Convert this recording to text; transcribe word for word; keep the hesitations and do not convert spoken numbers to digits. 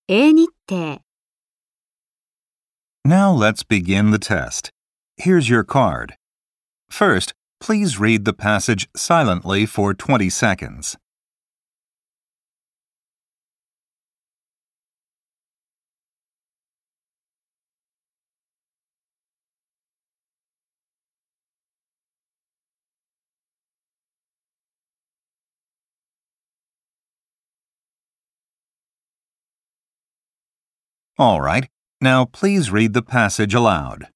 英日程 Now let's begin the test. Here's your card. First, please read the passage silently for twenty seconds. All right, now please read the passage aloud.